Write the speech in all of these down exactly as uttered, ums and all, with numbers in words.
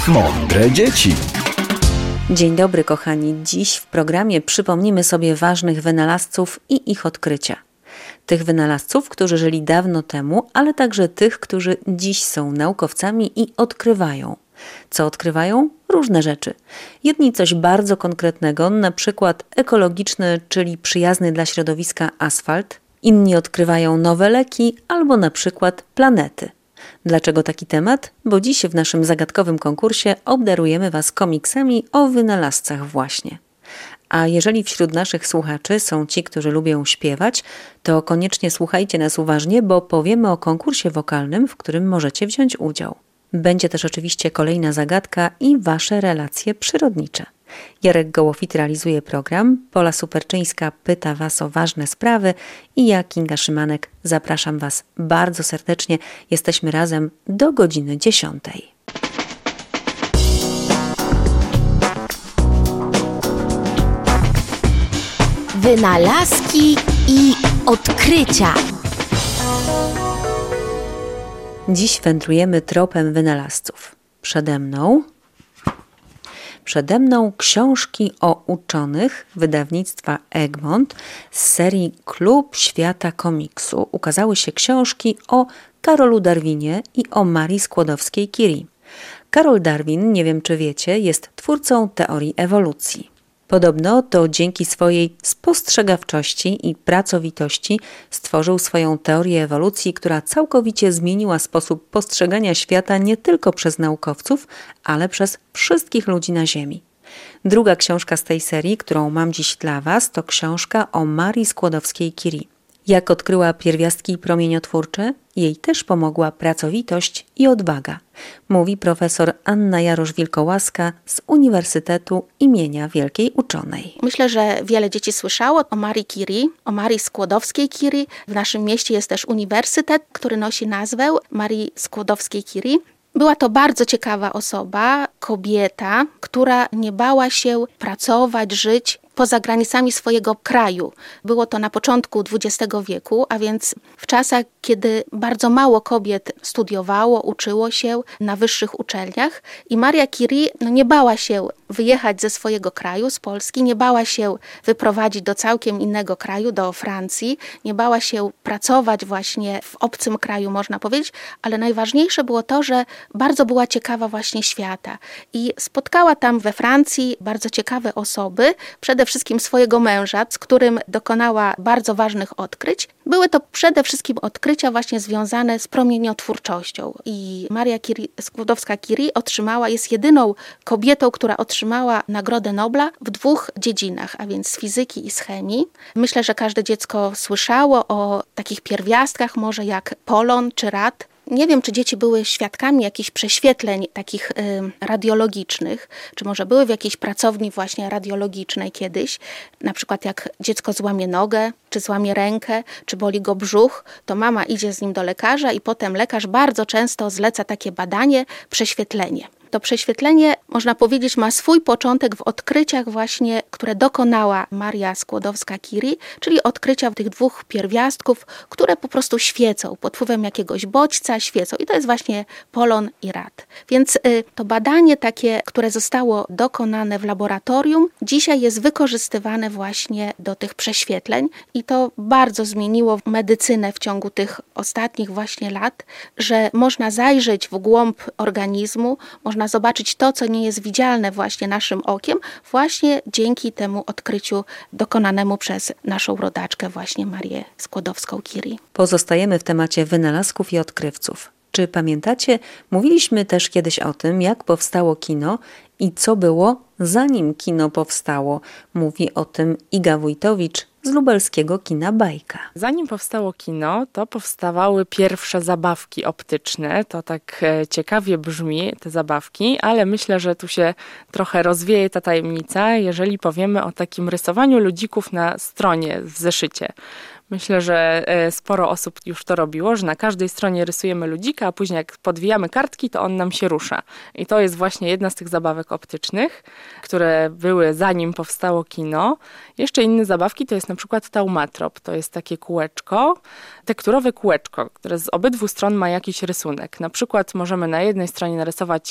Mądre dzieci. Dzień dobry, kochani. Dziś w programie przypomnimy sobie ważnych wynalazców i ich odkrycia. Tych wynalazców, którzy żyli dawno temu, ale także tych, którzy dziś są naukowcami i odkrywają. Co odkrywają? Różne rzeczy. Jedni coś bardzo konkretnego, na przykład ekologiczny, czyli przyjazny dla środowiska asfalt. Inni odkrywają nowe leki albo na przykład planety. Dlaczego taki temat? Bo dziś w naszym zagadkowym konkursie obdarujemy Was komiksami o wynalazcach właśnie. A jeżeli wśród naszych słuchaczy są ci, którzy lubią śpiewać, to koniecznie słuchajcie nas uważnie, bo powiemy o konkursie wokalnym, w którym możecie wziąć udział. Będzie też oczywiście kolejna zagadka i Wasze relacje przyrodnicze. Jarek Gołofit realizuje program, Pola Superczyńska pyta Was o ważne sprawy i ja, Kinga Szymanek, zapraszam Was bardzo serdecznie. Jesteśmy razem do godziny dziesiątej. Wynalazki i odkrycia. Dziś wędrujemy tropem wynalazców. Przede mną... Przede mną książki o uczonych wydawnictwa Egmont z serii Klub Świata Komiksu. Ukazały się książki o Karolu Darwinie i o Marii Skłodowskiej-Curie. Karol Darwin, nie wiem czy wiecie, jest twórcą teorii ewolucji. Podobno to dzięki swojej spostrzegawczości i pracowitości stworzył swoją teorię ewolucji, która całkowicie zmieniła sposób postrzegania świata nie tylko przez naukowców, ale przez wszystkich ludzi na Ziemi. Druga książka z tej serii, którą mam dziś dla Was, to książka o Marii Skłodowskiej-Curie. Jak odkryła pierwiastki promieniotwórcze, jej też pomogła pracowitość i odwaga, mówi profesor Anna Jarosz-Wilkołaska z Uniwersytetu imienia Wielkiej Uczonej. Myślę, że wiele dzieci słyszało o Marii Curie, o Marii Skłodowskiej-Curie. W naszym mieście jest też uniwersytet, który nosi nazwę Marii Skłodowskiej-Curie. Była to bardzo ciekawa osoba, kobieta, która nie bała się pracować, żyć poza granicami swojego kraju. Było to na początku dwudziestego wieku, a więc w czasach, kiedy bardzo mało kobiet studiowało, uczyło się na wyższych uczelniach i Maria Curie no, nie bała się wyjechać ze swojego kraju, z Polski, nie bała się wyprowadzić do całkiem innego kraju, do Francji, nie bała się pracować właśnie w obcym kraju, można powiedzieć, ale najważniejsze było to, że bardzo była ciekawa właśnie świata i spotkała tam we Francji bardzo ciekawe osoby, przede wszystkim swojego męża, z którym dokonała bardzo ważnych odkryć. Były to przede wszystkim odkrycia właśnie związane z promieniotwórczością i Maria Curie, Skłodowska-Curie otrzymała, jest jedyną kobietą, która otrzymała Nagrodę Nobla w dwóch dziedzinach, a więc z fizyki i z chemii. Myślę, że każde dziecko słyszało o takich pierwiastkach, może jak polon czy rad. Nie wiem, czy dzieci były świadkami jakichś prześwietleń takich y, radiologicznych, czy może były w jakiejś pracowni właśnie radiologicznej kiedyś, na przykład jak dziecko złamie nogę, czy złamie rękę, czy boli go brzuch, to mama idzie z nim do lekarza i potem lekarz bardzo często zleca takie badanie, prześwietlenie. To prześwietlenie, można powiedzieć, ma swój początek w odkryciach właśnie, które dokonała Maria Skłodowska-Curie, czyli odkrycia tych dwóch pierwiastków, które po prostu świecą, pod wpływem jakiegoś bodźca świecą i to jest właśnie polon i rad. Więc y, to badanie takie, które zostało dokonane w laboratorium, dzisiaj jest wykorzystywane właśnie do tych prześwietleń i to bardzo zmieniło medycynę w ciągu tych ostatnich właśnie lat, że można zajrzeć w głąb organizmu, można zobaczyć to, co nie jest widzialne właśnie naszym okiem, właśnie dzięki temu odkryciu dokonanemu przez naszą rodaczkę właśnie Marię Skłodowską-Curie. Pozostajemy w temacie wynalazków i odkrywców. Czy pamiętacie, mówiliśmy też kiedyś o tym, jak powstało kino i co było zanim kino powstało. Mówi o tym Iga Wójtowicz z lubelskiego kina Bajka. Zanim powstało kino, to powstawały pierwsze zabawki optyczne. To tak ciekawie brzmi, te zabawki, ale myślę, że tu się trochę rozwieje ta tajemnica, jeżeli powiemy o takim rysowaniu ludzików na stronie w zeszycie. Myślę, że sporo osób już to robiło, że na każdej stronie rysujemy ludzika, a później jak podwijamy kartki, to on nam się rusza. I to jest właśnie jedna z tych zabawek optycznych, które były zanim powstało kino. Jeszcze inne zabawki to jest na przykład taumatrop. To jest takie kółeczko, tekturowe kółeczko, które z obydwu stron ma jakiś rysunek. Na przykład możemy na jednej stronie narysować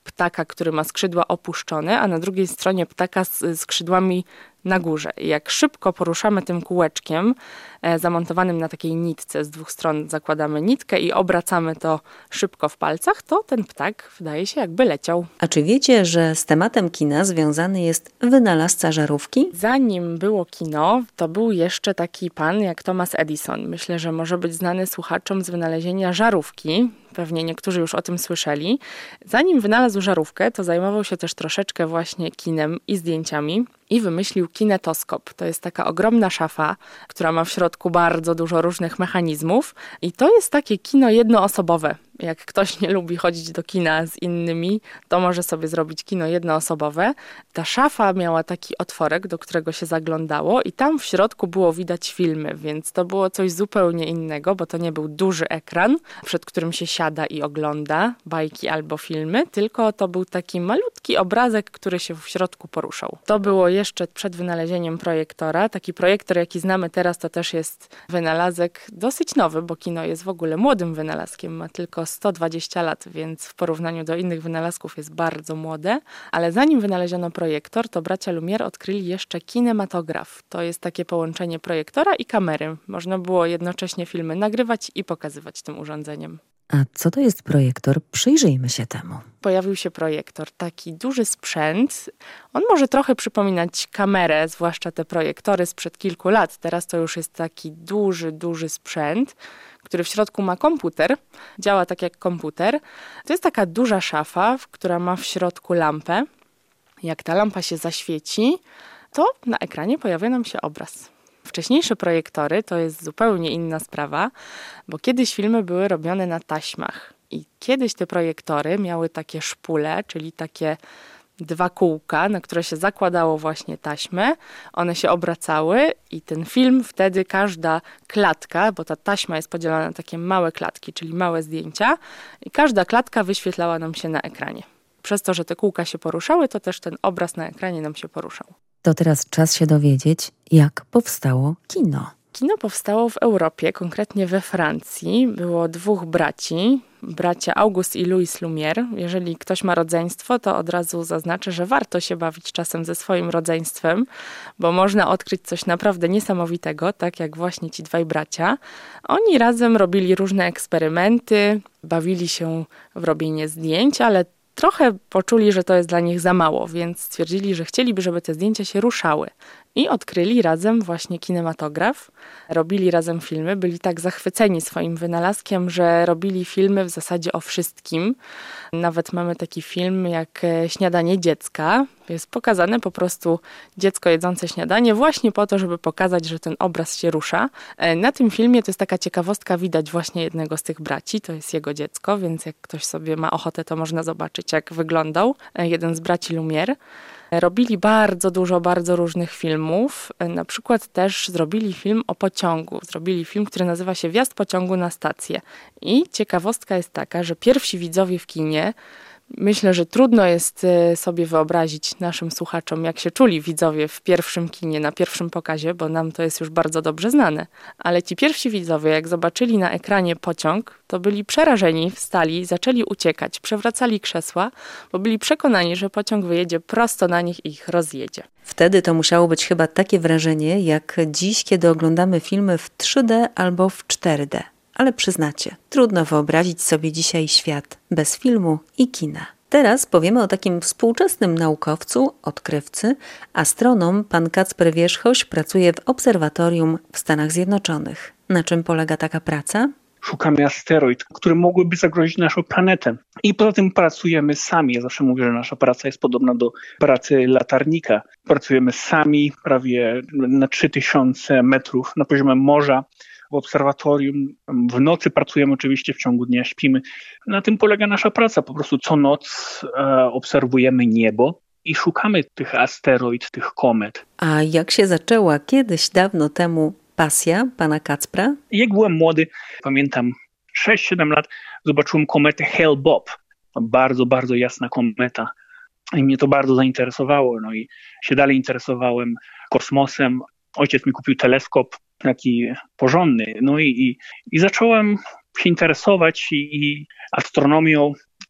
ptaka, który ma skrzydła opuszczone, a na drugiej stronie ptaka z skrzydłami na górze. I jak szybko poruszamy tym kółeczkiem e, zamontowanym na takiej nitce, z dwóch stron zakładamy nitkę i obracamy to szybko w palcach, to ten ptak wydaje się jakby leciał. A czy wiecie, że z tematem kina związany jest wynalazca żarówki? Zanim było kino, to był jeszcze taki pan jak Thomas Edison. Myślę, że może być znany słuchaczom z wynalezienia żarówki. Pewnie niektórzy już o tym słyszeli. Zanim wynalazł żarówkę, to zajmował się też troszeczkę właśnie kinem i zdjęciami i wymyślił kinetoskop. To jest taka ogromna szafa, która ma w środku bardzo dużo różnych mechanizmów i to jest takie kino jednoosobowe. Jak ktoś nie lubi chodzić do kina z innymi, to może sobie zrobić kino jednoosobowe. Ta szafa miała taki otworek, do którego się zaglądało i tam w środku było widać filmy, więc to było coś zupełnie innego, bo to nie był duży ekran, przed którym się siada i ogląda bajki albo filmy, tylko to był taki malutki obrazek, który się w środku poruszał. To było jeszcze przed wynalezieniem projektora. Taki projektor, jaki znamy teraz, to też jest wynalazek dosyć nowy, bo kino jest w ogóle młodym wynalazkiem, ma tylko sto dwadzieścia lat, więc w porównaniu do innych wynalazków jest bardzo młode. Ale zanim wynaleziono projektor, to bracia Lumière odkryli jeszcze kinematograf. To jest takie połączenie projektora i kamery. Można było jednocześnie filmy nagrywać i pokazywać tym urządzeniem. A co to jest projektor? Przyjrzyjmy się temu. Pojawił się projektor, taki duży sprzęt. On może trochę przypominać kamerę, zwłaszcza te projektory sprzed kilku lat. Teraz to już jest taki duży, duży sprzęt, który w środku ma komputer. Działa tak jak komputer. To jest taka duża szafa, która ma w środku lampę. Jak ta lampa się zaświeci, to na ekranie pojawia nam się obraz. Wcześniejsze projektory to jest zupełnie inna sprawa, bo kiedyś filmy były robione na taśmach i kiedyś te projektory miały takie szpule, czyli takie dwa kółka, na które się zakładało właśnie taśmę, one się obracały i ten film wtedy każda klatka, bo ta taśma jest podzielona na takie małe klatki, czyli małe zdjęcia i każda klatka wyświetlała nam się na ekranie. Przez to, że te kółka się poruszały, to też ten obraz na ekranie nam się poruszał. To teraz czas się dowiedzieć, jak powstało kino. Kino powstało w Europie, konkretnie we Francji. Było dwóch braci, bracia Auguste i Louis Lumière. Jeżeli ktoś ma rodzeństwo, to od razu zaznaczę, że warto się bawić czasem ze swoim rodzeństwem, bo można odkryć coś naprawdę niesamowitego, tak jak właśnie ci dwaj bracia. Oni razem robili różne eksperymenty, bawili się w robienie zdjęć, ale trochę poczuli, że to jest dla nich za mało, więc stwierdzili, że chcieliby, żeby te zdjęcia się ruszały. I odkryli razem właśnie kinematograf, robili razem filmy, byli tak zachwyceni swoim wynalazkiem, że robili filmy w zasadzie o wszystkim. Nawet mamy taki film jak Śniadanie dziecka. Jest pokazane po prostu dziecko jedzące śniadanie właśnie po to, żeby pokazać, że ten obraz się rusza. Na tym filmie to jest taka ciekawostka, widać właśnie jednego z tych braci, to jest jego dziecko, więc jak ktoś sobie ma ochotę, to można zobaczyć, jak wyglądał jeden z braci Lumière. Robili bardzo dużo, bardzo różnych filmów. Na przykład też zrobili film o pociągu. Zrobili film, który nazywa się Wjazd pociągu na stację. I ciekawostka jest taka, że pierwsi widzowie w kinie, myślę, że trudno jest sobie wyobrazić naszym słuchaczom, jak się czuli widzowie w pierwszym kinie, na pierwszym pokazie, bo nam to jest już bardzo dobrze znane. Ale ci pierwsi widzowie, jak zobaczyli na ekranie pociąg, to byli przerażeni, wstali, zaczęli uciekać, przewracali krzesła, bo byli przekonani, że pociąg wyjedzie prosto na nich i ich rozjedzie. Wtedy to musiało być chyba takie wrażenie, jak dziś, kiedy oglądamy filmy w trzy D albo w cztery D. Ale przyznacie, trudno wyobrazić sobie dzisiaj świat bez filmu i kina. Teraz powiemy o takim współczesnym naukowcu, odkrywcy, astronom. Pan Kacper Wierzchoś pracuje w obserwatorium w Stanach Zjednoczonych. Na czym polega taka praca? Szukamy asteroid, które mogłyby zagrozić naszą planetę. I poza tym pracujemy sami. Ja zawsze mówię, że nasza praca jest podobna do pracy latarnika. Pracujemy sami prawie na trzy tysiące metrów na poziomie morza. W obserwatorium. W nocy pracujemy oczywiście, w ciągu dnia śpimy. Na tym polega nasza praca. Po prostu co noc e, obserwujemy niebo i szukamy tych asteroid, tych komet. A jak się zaczęła kiedyś dawno temu pasja pana Kacpra? Jak byłem młody, pamiętam sześć siedem lat, zobaczyłem kometę Hale-Bopp. Bardzo, bardzo jasna kometa. I mnie to bardzo zainteresowało. No i się dalej interesowałem kosmosem. Ojciec mi kupił teleskop, taki porządny. No i, i, i zacząłem się interesować i, i astronomią,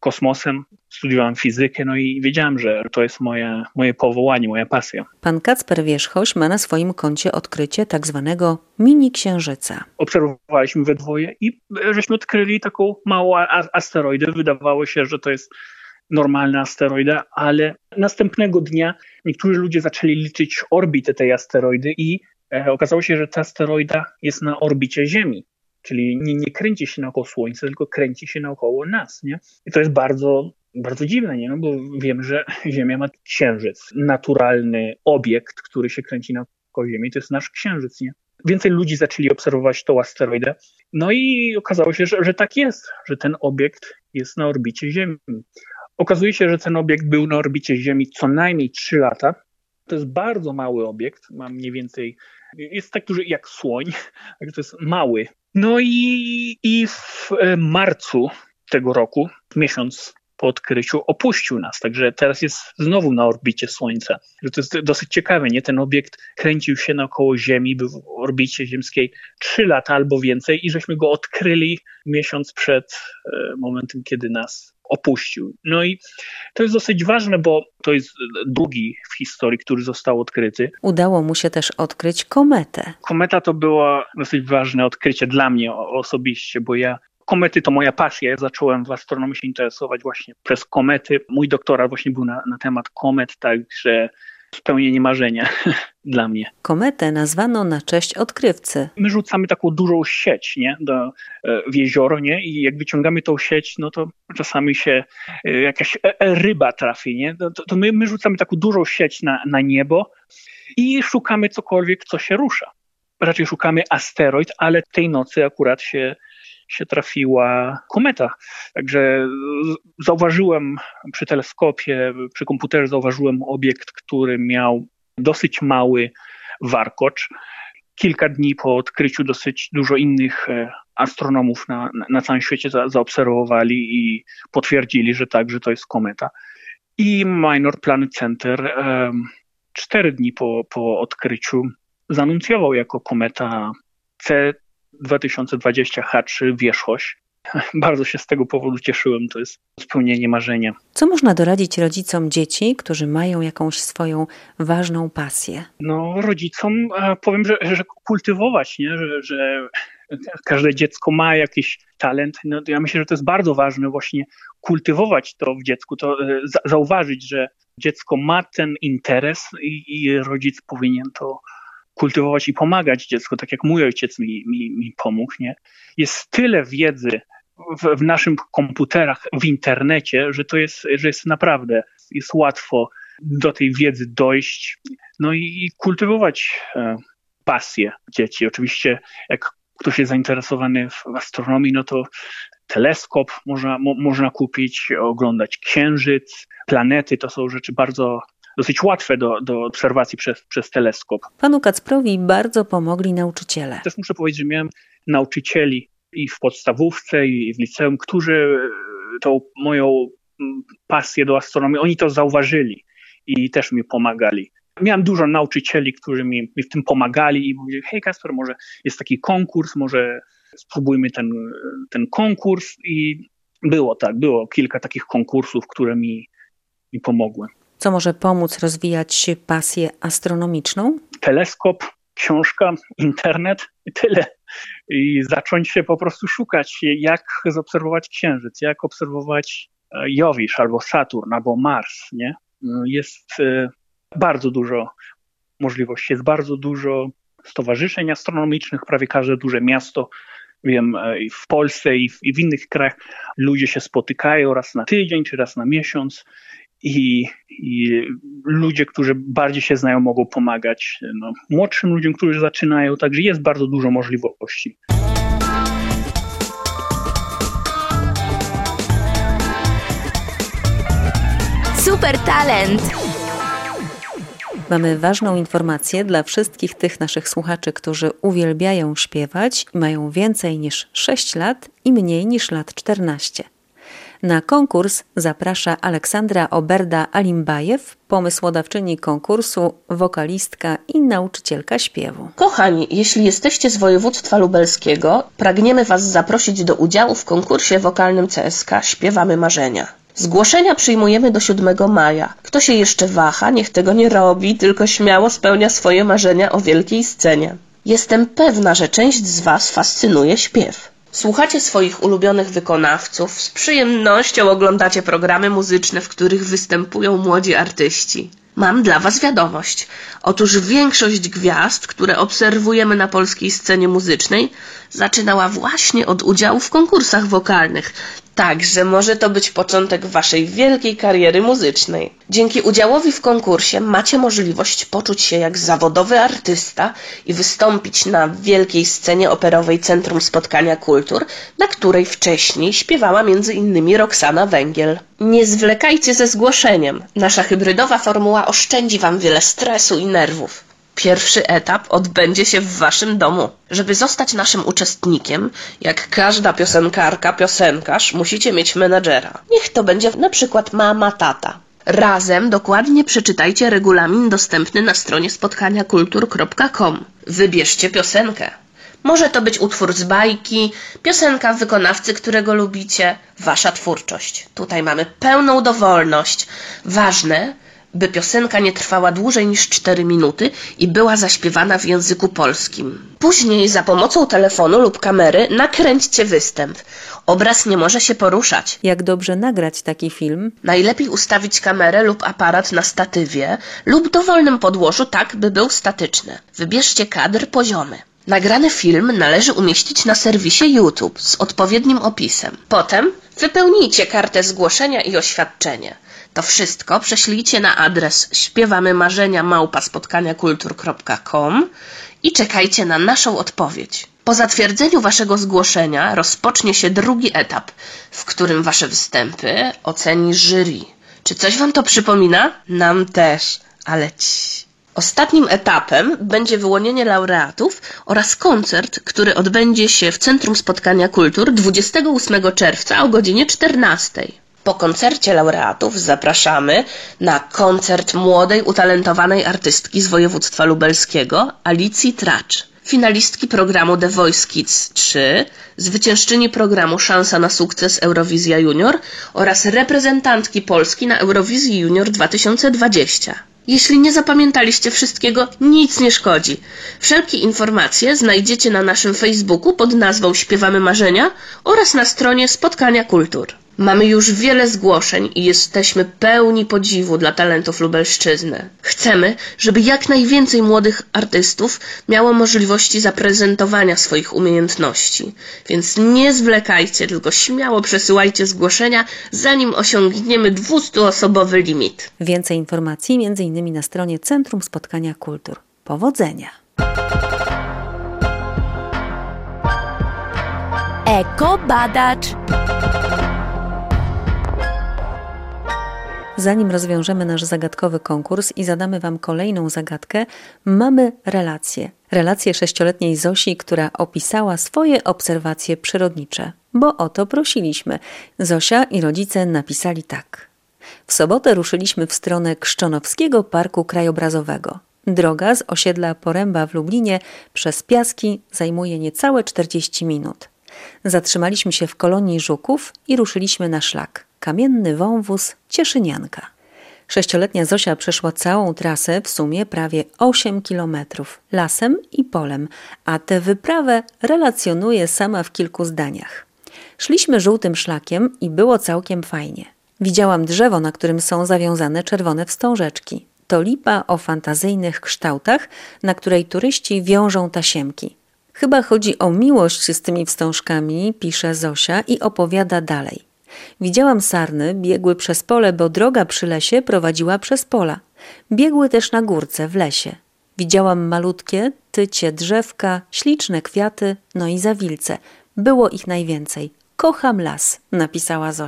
kosmosem, studiowałem fizykę, no i wiedziałem, że to jest moje, moje powołanie, moja pasja. Pan Kacper Wierzchoś ma na swoim koncie odkrycie tak zwanego mini-księżyca. Obserwowaliśmy we dwoje i żeśmy odkryli taką małą asteroidę. Wydawało się, że to jest normalna asteroida, ale następnego dnia niektórzy ludzie zaczęli liczyć orbitę tej asteroidy i e, okazało się, że ta asteroida jest na orbicie Ziemi. Czyli nie, nie kręci się naokoło Słońca, tylko kręci się naokoło nas, nie? I to jest bardzo, bardzo dziwne, nie? No bo wiemy, że Ziemia ma księżyc. Naturalny obiekt, który się kręci naokoło Ziemi, to jest nasz księżyc, nie? Więcej ludzi zaczęli obserwować tą asteroidę. No i okazało się, że, że tak jest, że ten obiekt jest na orbicie Ziemi. Okazuje się, że ten obiekt był na orbicie Ziemi co najmniej trzy lata. To jest bardzo mały obiekt, ma mniej więcej, jest tak duży jak słoń, także to jest mały. No i, i w marcu tego roku, miesiąc po odkryciu, opuścił nas, także teraz jest znowu na orbicie Słońca. To jest dosyć ciekawe, nie? Ten obiekt kręcił się naokoło Ziemi, był w orbicie ziemskiej trzy lata albo więcej i żeśmy go odkryli miesiąc przed momentem, kiedy nas opuścił. No i to jest dosyć ważne, bo to jest drugi w historii, który został odkryty. Udało mu się też odkryć kometę. Kometa to było dosyć ważne odkrycie dla mnie osobiście, bo ja komety to moja pasja. Ja zacząłem w astronomii się interesować właśnie przez komety. Mój doktorat właśnie był na, na temat komet, także spełnienie marzenia dla mnie. Kometę nazwano na cześć odkrywcy. My rzucamy taką dużą sieć, nie? Do, w jezioro, nie? I jak wyciągamy tą sieć, no to czasami się jakaś ryba trafi, nie? To, to my, my rzucamy taką dużą sieć na, na niebo i szukamy cokolwiek, co się rusza. Raczej szukamy asteroid, ale tej nocy akurat się się trafiła kometa. Także zauważyłem przy teleskopie, przy komputerze zauważyłem obiekt, który miał dosyć mały warkocz. Kilka dni po odkryciu dosyć dużo innych astronomów na, na całym świecie za, zaobserwowali i potwierdzili, że tak, że to jest kometa. I Minor Planet Center um, cztery dni po, po odkryciu zanuncjował jako kometa C dwa tysiące dwadzieścia H trzy Wierzchoś. Bardzo się z tego powodu cieszyłem, to jest spełnienie marzenia. Co można doradzić rodzicom dzieci, którzy mają jakąś swoją ważną pasję? No rodzicom powiem, że, że kultywować, nie? Że, że każde dziecko ma jakiś talent. No, ja myślę, że to jest bardzo ważne właśnie kultywować to w dziecku, to za, zauważyć, że dziecko ma ten interes i, i rodzic powinien to kultywować i pomagać dziecku, tak jak mój ojciec mi, mi, mi pomógł, nie? Jest tyle wiedzy w, w naszych komputerach, w internecie, że to jest, że jest naprawdę, jest łatwo do tej wiedzy dojść, no i, i kultywować e, pasję dzieci. Oczywiście jak ktoś jest zainteresowany w astronomii, no to teleskop można, mo, można kupić, oglądać księżyc, planety, to są rzeczy bardzo dosyć łatwe do, do obserwacji przez, przez teleskop. Panu Kacprowi bardzo pomogli nauczyciele. Też muszę powiedzieć, że miałem nauczycieli i w podstawówce, i w liceum, którzy tą moją pasję do astronomii, oni to zauważyli i też mi pomagali. Miałem dużo nauczycieli, którzy mi, mi w tym pomagali i mówili, hej Kasper, może jest taki konkurs, może spróbujmy ten, ten konkurs i było tak, było kilka takich konkursów, które mi, mi pomogły. Co może pomóc rozwijać pasję astronomiczną? Teleskop, książka, internet i tyle. I zacząć się po prostu szukać, jak zaobserwować Księżyc, jak obserwować Jowisz albo Saturn, albo Mars, nie? Jest bardzo dużo możliwości, jest bardzo dużo stowarzyszeń astronomicznych, prawie każde duże miasto, wiem, w Polsce i w, i w innych krajach ludzie się spotykają raz na tydzień czy raz na miesiąc. I, I ludzie, którzy bardziej się znają, mogą pomagać no, młodszym ludziom, którzy zaczynają, także jest bardzo dużo możliwości. Super talent! Mamy ważną informację dla wszystkich tych naszych słuchaczy, którzy uwielbiają śpiewać i mają więcej niż sześć lat i mniej niż lat czternaście. Na konkurs zaprasza Aleksandra Oberda-Alimbajew, pomysłodawczyni konkursu, wokalistka i nauczycielka śpiewu. Kochani, jeśli jesteście z województwa lubelskiego, pragniemy Was zaprosić do udziału w konkursie wokalnym C S K Śpiewamy Marzenia. Zgłoszenia przyjmujemy do siódmego maja. Kto się jeszcze waha, niech tego nie robi, tylko śmiało spełnia swoje marzenia o wielkiej scenie. Jestem pewna, że część z Was fascynuje śpiew. Słuchacie swoich ulubionych wykonawców, z przyjemnością oglądacie programy muzyczne, w których występują młodzi artyści. Mam dla Was wiadomość. Otóż większość gwiazd, które obserwujemy na polskiej scenie muzycznej, zaczynała właśnie od udziału w konkursach wokalnych. Także może to być początek Waszej wielkiej kariery muzycznej. Dzięki udziałowi w konkursie macie możliwość poczuć się jak zawodowy artysta i wystąpić na wielkiej scenie operowej Centrum Spotkania Kultur, na której wcześniej śpiewała między innymi Roxana Węgiel. Nie zwlekajcie ze zgłoszeniem. Nasza hybrydowa formuła oszczędzi Wam wiele stresu i nerwów. Pierwszy etap odbędzie się w Waszym domu. Żeby zostać naszym uczestnikiem, jak każda piosenkarka, piosenkarz, musicie mieć menadżera. Niech to będzie na przykład mama, tata. Razem dokładnie przeczytajcie regulamin dostępny na stronie spotkania kultur kropka com. Wybierzcie piosenkę. Może to być utwór z bajki, piosenka wykonawcy, którego lubicie, Wasza twórczość. Tutaj mamy pełną dowolność. Ważne, by piosenka nie trwała dłużej niż cztery minuty i była zaśpiewana w języku polskim. Później za pomocą telefonu lub kamery nakręćcie występ. Obraz nie może się poruszać. Jak dobrze nagrać taki film? Najlepiej ustawić kamerę lub aparat na statywie lub dowolnym podłożu tak, by był statyczny. Wybierzcie kadr poziomy. Nagrany film należy umieścić na serwisie YouTube z odpowiednim opisem. Potem wypełnijcie kartę zgłoszenia i oświadczenie. To wszystko prześlijcie na adres śpiewamy marzenia małpa spotkania kultur kropka com i czekajcie na naszą odpowiedź. Po zatwierdzeniu Waszego zgłoszenia rozpocznie się drugi etap, w którym Wasze występy oceni jury. Czy coś Wam to przypomina? Nam też, ale ci. Ostatnim etapem będzie wyłonienie laureatów oraz koncert, który odbędzie się w Centrum Spotkania Kultur dwudziestego ósmego czerwca o godzinie czternastej. Po koncercie laureatów zapraszamy na koncert młodej, utalentowanej artystki z województwa lubelskiego, Alicji Tracz, finalistki programu The Voice Kids trzy, zwyciężczyni programu Szansa na sukces Eurowizja Junior oraz reprezentantki Polski na Eurowizji Junior dwa tysiące dwudziestej. Jeśli nie zapamiętaliście wszystkiego, nic nie szkodzi. Wszelkie informacje znajdziecie na naszym Facebooku pod nazwą Śpiewamy Marzenia oraz na stronie Spotkania Kultur. Mamy już wiele zgłoszeń i jesteśmy pełni podziwu dla talentów Lubelszczyzny. Chcemy, żeby jak najwięcej młodych artystów miało możliwości zaprezentowania swoich umiejętności. Więc nie zwlekajcie, tylko śmiało przesyłajcie zgłoszenia, zanim osiągniemy dwustuosobowy limit. Więcej informacji między innymi na stronie Centrum Spotkania Kultur. Powodzenia! Eko Badacz. Zanim rozwiążemy nasz zagadkowy konkurs i zadamy Wam kolejną zagadkę, mamy relację. Relację sześcioletniej Zosi, która opisała swoje obserwacje przyrodnicze. Bo o to prosiliśmy. Zosia i rodzice napisali tak. W sobotę ruszyliśmy w stronę Krzczonowskiego Parku Krajobrazowego. Droga z osiedla Poręba w Lublinie przez Piaski zajmuje niecałe czterdzieści minut. Zatrzymaliśmy się w kolonii Żuków i ruszyliśmy na szlak. Kamienny wąwóz Cieszynianka. Sześcioletnia Zosia przeszła całą trasę, w sumie prawie osiem kilometrów, lasem i polem, a tę wyprawę relacjonuje sama w kilku zdaniach. Szliśmy żółtym szlakiem i było całkiem fajnie. Widziałam drzewo, na którym są zawiązane czerwone wstążeczki. To lipa o fantazyjnych kształtach, na której turyści wiążą tasiemki. Chyba chodzi o miłość z tymi wstążkami, pisze Zosia i opowiada dalej. Widziałam sarny, biegły przez pole, bo droga przy lesie prowadziła przez pola. Biegły też na górce, w lesie. Widziałam malutkie, tycie drzewka, śliczne kwiaty, no i zawilce. Było ich najwięcej. Kocham las, napisała Zosia.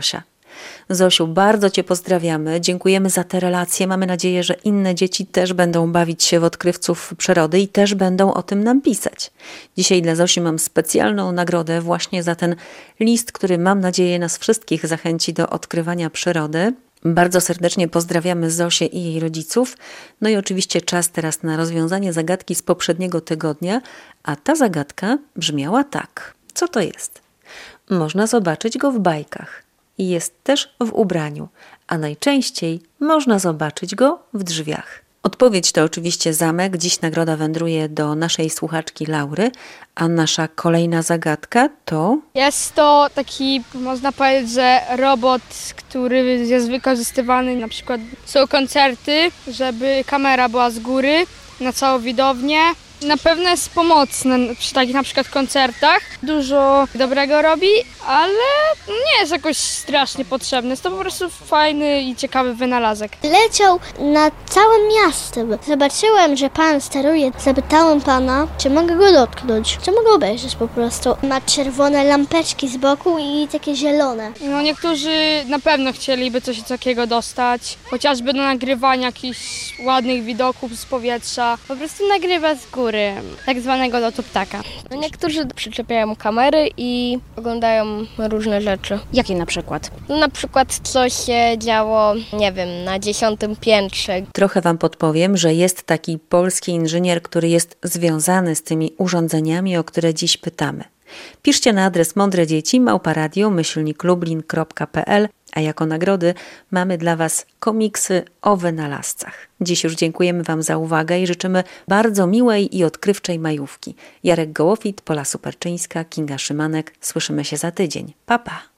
Zosiu, bardzo Cię pozdrawiamy, dziękujemy za te relacje. Mamy nadzieję, że inne dzieci też będą bawić się w odkrywców przyrody i też będą o tym nam pisać. Dzisiaj dla Zosi mam specjalną nagrodę właśnie za ten list, który mam nadzieję nas wszystkich zachęci do odkrywania przyrody. Bardzo serdecznie pozdrawiamy Zosię i jej rodziców. No i oczywiście czas teraz na rozwiązanie zagadki z poprzedniego tygodnia, a ta zagadka brzmiała tak. Co to jest? Można zobaczyć go w bajkach i jest też w ubraniu, a najczęściej można zobaczyć go w drzwiach. Odpowiedź to oczywiście zamek. Dziś nagroda wędruje do naszej słuchaczki Laury, a nasza kolejna zagadka to... Jest to taki, można powiedzieć, że robot, który jest wykorzystywany, na przykład są koncerty, żeby kamera była z góry na całą widownię. Na pewno jest pomocny przy takich na przykład koncertach. Dużo dobrego robi, ale nie jest jakoś strasznie potrzebny. Jest to po prostu fajny i ciekawy wynalazek. Leciał nad całym miastem. Zobaczyłem, że pan steruje. Zapytałem pana, czy mogę go dotknąć. Czy mogę obejrzeć po prostu. Ma czerwone lampeczki z boku i takie zielone. No niektórzy na pewno chcieliby coś takiego dostać. Chociażby do nagrywania jakichś ładnych widoków z powietrza. Po prostu nagrywa z góry. Tak zwanego lotu ptaka. No niektórzy przyczepiają kamery i oglądają różne rzeczy. Jakie na przykład? No na przykład co się działo, nie wiem, na dziesiątym piętrze. Trochę Wam podpowiem, że jest taki polski inżynier, który jest związany z tymi urządzeniami, o które dziś pytamy. Piszcie na adres mądredzieci małpa radio myślnik lublin kropka pe el, a jako nagrody mamy dla Was komiksy o wynalazcach. Dziś już dziękujemy Wam za uwagę i życzymy bardzo miłej i odkrywczej majówki. Jarek Gołofit, Pola Superczyńska, Kinga Szymanek. Słyszymy się za tydzień. Pa, pa!